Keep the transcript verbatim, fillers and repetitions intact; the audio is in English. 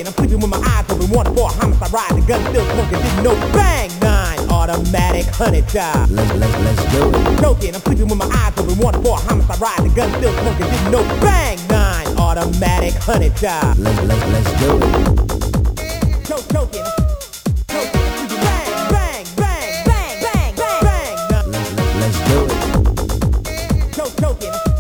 choking, I'm sleeping with my eyes open, wanted for a homicide ride, the gun still smoking, didn't know, bang, nine, automatic, honey child. Let's, let's, let's do it. Choking, I'm sleeping with my eyes open, wanted for a homicide ride, the gun still smoking, didn't know, bang, nine, automatic, honey child. Let's, let's, let's do it. Choke, choking, choking, bang, bang, bang, bang, bang, bang, bang, Let's, let's, let's do it. choke, choking.